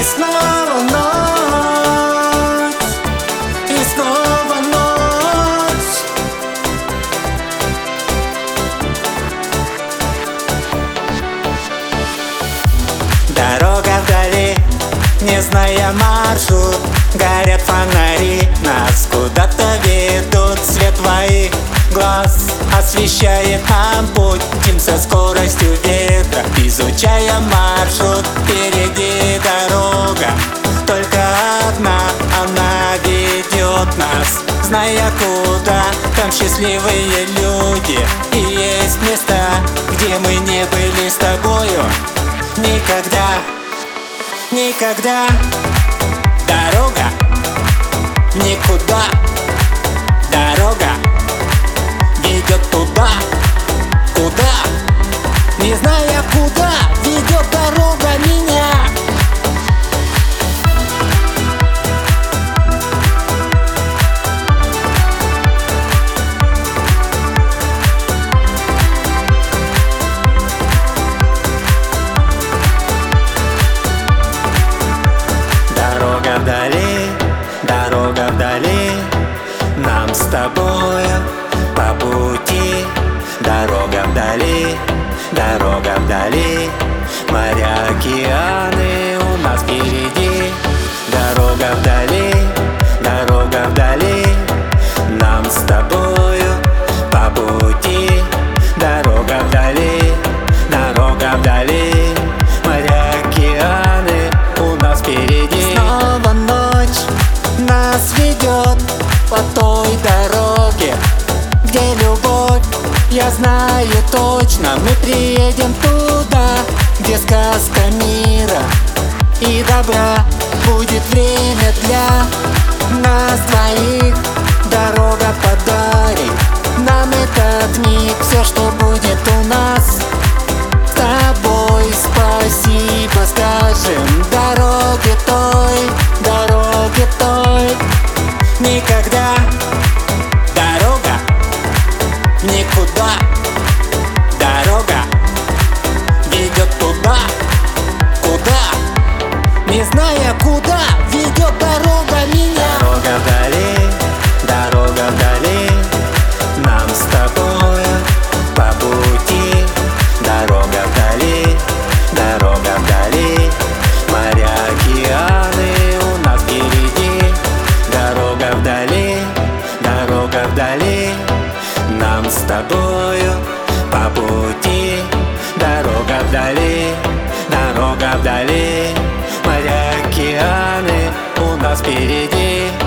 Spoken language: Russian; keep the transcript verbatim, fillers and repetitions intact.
И снова ночь, и снова ночь. Дорога вдали, не зная маршрут, горят фонари, нас куда-то ведут. Свет твоих глаз освещает нам путь, тем со скоростью ветра, изучая маршрут. Впереди дорога, только одна, она ведет нас, зная куда. Там счастливые люди, и есть места, где мы не были с тобою никогда, никогда. Дорога никуда, дорога ведет туда, куда, не зная куда, ведет дорога меня. Дорога вдали, дорога вдали, нам с тобою по пути. Дорога вдали, дорога вдали, моря, океаны у нас впереди. Дорога вдали, дорога вдали, нам с тобою по пути. Дорога вдали, дорога вдали, моря, океаны у нас впереди. Снова ночь нас ведет по той дороге, где любовь, я знаю точно. Мы приедем туда, где сказка мира и добра. Будет время для нас двоих, дорога подарит нам этот миг. Все, что будет у нас с тобой, спасибо скажем дороге той, дороге той. Никогда дорога никуда, дорога ведет туда, куда, не зная куда, ведет дорога меня. Дорога вдали, дорога вдали, нам с тобой по пути. Дорога вдали, дорога вдали, моря, океаны у нас впереди. Дорога вдали, дорога вдали, нам с тобою по пути. Дорога вдали, дорога вдали, моря, океаны у нас впереди.